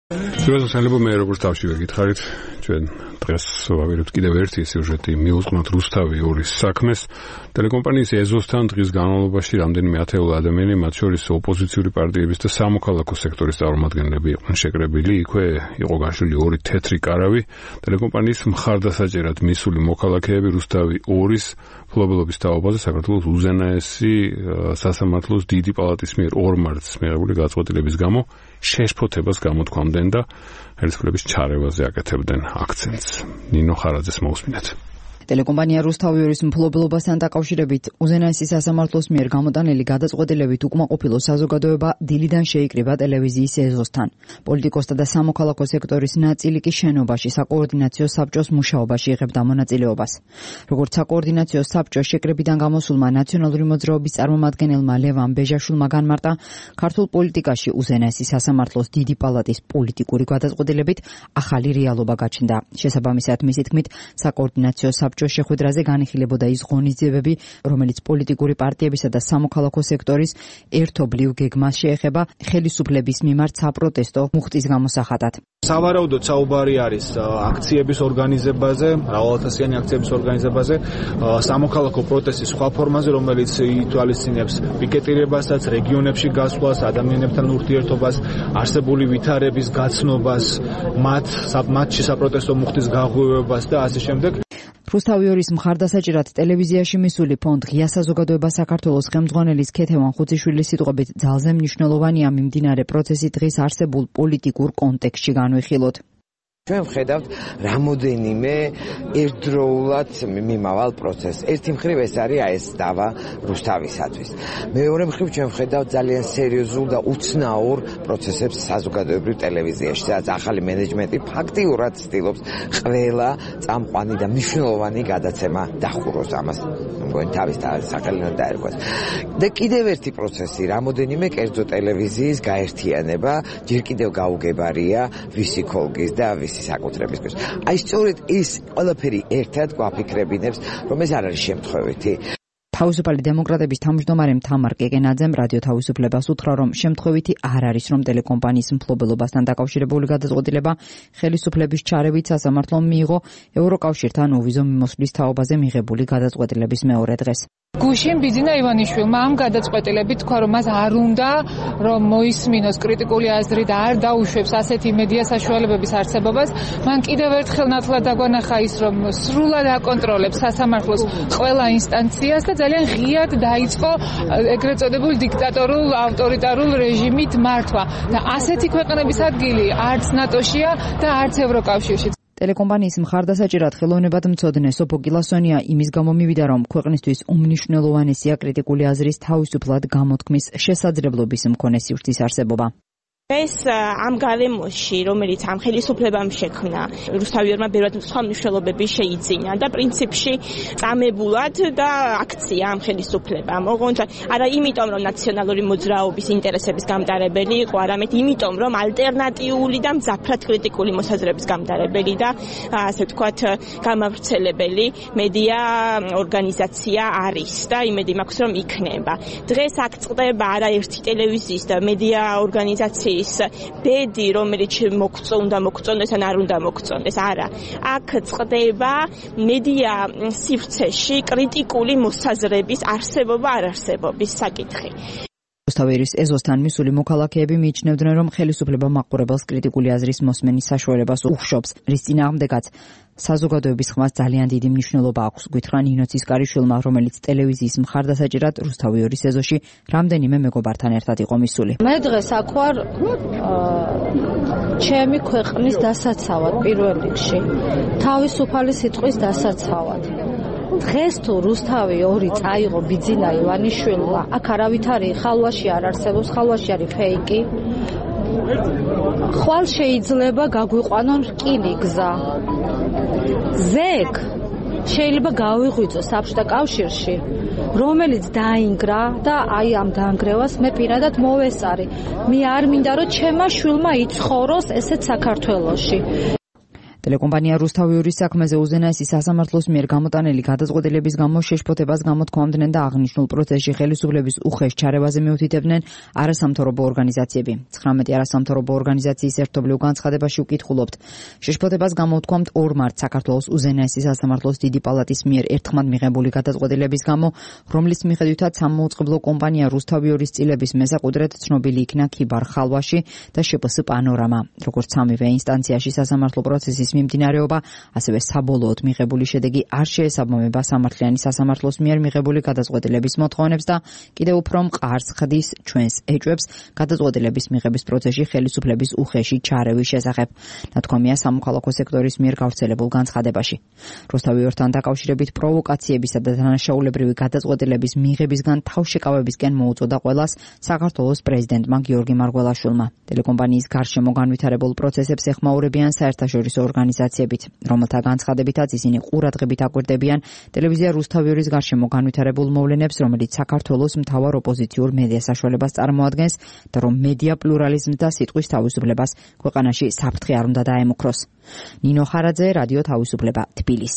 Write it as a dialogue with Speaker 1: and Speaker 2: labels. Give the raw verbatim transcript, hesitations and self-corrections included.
Speaker 1: Სულ შეიძლება მე როგორც თავში ვეკითხარით, ჩვენ დღეს ვავერებთ კიდევ ერთი სიუჟეტი მივუძღვნოთ რუსთავი ორის საქმეს. ტელეკომპანიის ეზოსთან დღის განმავლობაში რამდენიმე ათეული ადამიანი, მათ შორის ოპოზიციური პარტიების და სამოქალაქო სექტორის წარმომადგენლები იყვნენ შეკრებილი. იქვე იყო გაშლილი ორი თეთრი კარავი. ტელეკომპანიის მხარდასაჭერად მისული მოქალაქეები რუსთავი ორის ფლობელობის თაობაზე საქართველოს უზენაესი სასამართლოს დიდი პალატის მიერ ორ მარტს მიღებული გადაწყვეტილების გამო შეშფოთებას გამოთქვამდნენ და ხელისუფლების ჩარევაზე აკეთებდნენ აქცენტს. ნინო ხარაძეს მოусმინეთ.
Speaker 2: ტელეკომპანია რუსთავი ორის მფლობელობასთან დაკავშირებით უზენაესი სასამართლოს მიერ გამოტანილი გადაწყვეტილებით უკმაყოფილო საზოგადოება დილიდან შეიკრიბა ტელევიზიის ეზოსთან. პოლიტიკოსთა და სამოქალაქო სექტორის ნაწილი კი შენობაში საკოორდინაციო საბჭოს მუშაობაში იღებდა მონაწილეობას. როგორც საკოორდინაციო საბჭოს შეკრებიდან გამოსულმა ნაციონალური მოძრაობის წარმომადგენელმა ლევან ბეჟაშვილმა განმარტა, ქართულ პოლიტიკაში უზენაესი სასამართლოს დიდი პალატის პოლიტიკური გადაწყვეტილებით ახალი რეალობა გაჩნდა. შესაბამისად, მისი თქმით, საკოორდინაციო საბჭოს შეხვედრაზე განიხილებოდა ის ღონისძიებები, რომელიც პოლიტიკური პარტიებისა და სამოქალაქო სექტორის ერთობლივ გეგმას შეეხება ხელისუფლების მიმართ საპროტესტო მუხტის გამოსახატად.
Speaker 3: სავარაუდოდ საუბარი არის აქციების ორგანიზებაზე, მრავალათასიანი აქციების ორგანიზებაზე, სამოქალაქო პროტესტის სხვა ფორმაზე, რომელიც ითვალისწინებს პიკეტირებასაც, რეგიონებში გასვლას, ადამიანებთან ურთიერთობას, არსებული ვითარების გაცნობას, მათ მათში საპროტესტო მუხტის გაღვივებას და ასე შემდეგ.
Speaker 2: რუსთავი ორის მხარდასაჭერად ტელევიზიაში მისული ფონდ ღია საზოგადოება საქართველოს ხელმძღვანელის ქეთევან ხუციშვილის სიტყვებით ძალზე მნიშვნელოვანია მიმდინარე პროცესი დღის არსებულ პოლიტიკურ კონტექსტში განვიხილოთ.
Speaker 4: ჩვენ ვხედავთ რამოდენიმე ერთდროულად მიმავალ პროცესს. ერთი მხრივ ეს არის ეს დავა რუსთავისათვის. მეორე მხრივ ჩვენ ვხედავთ ძალიან სერიოზულ და უცნაურ პროცესებს საზოგადოებრივ ტელევიზიაში, სადაც ახალი მენეჯმენტი ფაქტიურად ცდილობს ყველა წამყვანი და მნიშვნელოვანი გადაცემა დახუროს ამას. მგონი თავის სახელით დაერქვას. და კიდევ ერთი პროცესი, რამოდენიმე კერძო ტელევიზიის გაერთიანება, ჯერ კიდევ გაუგებარია ვისი ქოლგის და ვისი საკუთრებისთვის. აი სწორედ ის ყველაფერი ერთად გვაფიქრებინებს, რომ ეს არ არის შემთხვევითი.
Speaker 2: თავისუფალი დემოკრატების თავმჯდომარემ თამარ კეკენაძემ რადიო თავისუფლებას უთხრა, რომ შემთხვევითი არ არის, რომ ტელეკომპანიის მფლობელობასთან დაკავშირებული გადაწყვეტილება ხელისუფლების ჩარევით სასამართლომ მიიღო ევროკავშირთან უვიზო მიმოსვლის თაობაზე მიღებული გადაწყვეტილების მეორე დღეს.
Speaker 5: გუშინ ბიძინა ივანიშვილმა ამ გადაწყვეტილებით თქვა, რომ მას არ უნდა, რომ მოისმინოს კრიტიკული აზრი და არ დაუშვებს ასეთი მედია საშუალებების არსებობას. მან კიდევ ერთხელ ნათლად დაგვანახა ის, რომ სრულად აკონტროლებს სასამართლოს ყველა ინსტანციას და ძალიან ღიად დაიწყო ეგრეთ წოდებულ დიქტატორულ ავტორიტარულ რეჟიმით მართვა. და ასეთი ქვეყნების ადგილი არც ნატოშია და არც ევროკავშირში.
Speaker 2: ტელეკომპანიის მხარდასაჭერად ხელოვნებად მცოდნე სოფო კილასონია იმის გამო მივიდა, რომ ქვეყნისთვის უმნიშვნელოვანესია კრიტიკული აზრის თავისუფლად გამოთქმის შესაძლებლობის მქონე სივრცის არსებობა.
Speaker 6: ეს ამ გარემოში, რომელიც ამ ხელისუფლებამ შექმნა, რუსთავი ორმა ბევრად სხვა მნიშვნელობები შეიძინა და პრინციპში წამებულად და აქცია ამ ხელისუფლებამ. ოღონდ არა იმიტომ, რომ ნაციონალური მოძრაობის ინტერესების გამტარებელი იყო, არამედ იმიტომ, რომ ალტერნატიული და მძაფრად კრიტიკული მოსაზრების გამტარებელი და ასე ვთქვათ, გამავრცელებელი მედია ორგანიზაცია არის და იმედი მაქვს, რომ იქნება. დღეს აქ წყდება არაერთი ტელევიზიის და მედია ორგანიზაციის ბედი, რომელიც მოგწონდა მოგწონდეს ან არ უნდა მოგწონდეს. არა. აქ წყდება მედია სივრცეში კრიტიკული მოსაზრების არსებობა არ არსებობის საკითხი.
Speaker 2: რუსთავი ორის ეზოსთან მისული მოქალაქეები მიიჩნევდნენ, რომ ხელისუფლება მაყურებელს კრიტიკული აზრის მოსმენის საშუალებას უხშობს, რის წინააღმდეგაც საზოგადოების ხმას ძალიან დიდი მნიშვნელობა აქვს, გითხრა ნინო ცისკარიშვილმა, რომელიც ტელევიზიის მხარდასაჭერად რუსთავი ორის ეზოში რამდენიმე მეგობართან ერთად იყო მისული.
Speaker 7: მე დღეს აქ ვარ ჩემი ქვეყნის დასაცავად პირველ რიგში, თავისუფალი სიტყვის დასაცავად. დღეს თუ რუსთავი ორი წაიღო ბიძინა ივანიშვილმა, აქ არავითარი ხალვაში არ არსებობს, ხალვაში არის ფეიკი. ხვალ შეიძლება გაგვიყვანონ რკინი გზა. ზეგ შეიძლება გავიღვიძო საბჭოთა კავშირში, რომელიც დაინგრა და აი ამ დაანგრევას მე პირადად მოვესწარი. მე არ მინდა, რომ ჩემმა შვილმა იცხოვროს ესეთ საქართველოში.
Speaker 2: ტელეკომპანია რუსთავიურის საქმეზე უზენაესი სასამართლოს მიერ გამოტანილი გადაწყვეტილების გამო შეშფოთებას გამოთქვამდნენ და აღნიშნულ პროცესში ხელისუფლების უხეშ ჩარევაზე მიუთითებდნენ არასამთავრობო ორგანიზაციები. ცხრამეტი არასამთავრობო ორგანიზაციის ერთობლივ განცხადებაში უკითხულობთ. შეშფოთებას გამოთქვამთ ორ მარტს საქართველოს უზენაესი სასამართლოს დიდი პალატის მიერ ერთხმად მიღებული გადაწყვეტილების გამო, რომლის მიხედვითაც სამმაუწყებლო კომპანია რუსთავიურის წილების მესაკუთრედ ცნობილი იქნა ქიბარ ხალვაში და შპს პანორამა. როგორც სამივე ინსტანციაში სასამართლო პროცესის მიმდინარეობა, ასევე საბოლოოდ მიღებული შედეგი არ შეესაბამება სამართლიანი სასამართლოს მიერ მიღებული გადაწყვეტილების მოთხოვნებს და კიდევ უფრო მყარს ხდის ჩვენს ეჭვებს გადაწყვეტილების მიღების პროცესში ხელისუფლების უხეში ჩარევის შესახებ. ნათქვამია სამოქალაქო სექტორის მიერ გავრცელებულ განცხადებაში. რუსთავიურთან დაკავშირებით პროვოკაციებისა და დანაშაულებრივი გადაწყვეტილების მიღებისგან თავშეკავებისკენ მოუწოდა ყველას საქართველოს პრეზიდენტმა გიორგი მარგველაშვილმა. ტელეკომპანიის გარშემო განვითარებულ პროცესებს ეხმაურებიან საერთაშორისო ორგანიზაციებით, რომელთა განცხადებითაც ისინი ყურადღებით აკვირდებიან ტელევიზია რუსთავიურის გარშემო განვითარებულ მოვლენებს, რომელიც საქართველოს მთავარ ოპოზიციურ მედია საშუალებას წარმოადგენს და რომ მედია პლურალიზმს და სიტყვის თავისუფლებას ქვეყანაში საფრთხე არ უნდა დაემუქროს. ნინო ხარაძე, რადიო თავისუფლება, თბილისი.